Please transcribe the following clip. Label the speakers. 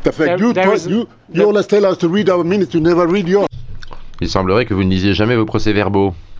Speaker 1: The fact you always tell us to read our minutes, you never read yours.
Speaker 2: Il semblerait que vous ne lisiez jamais vos procès-verbaux.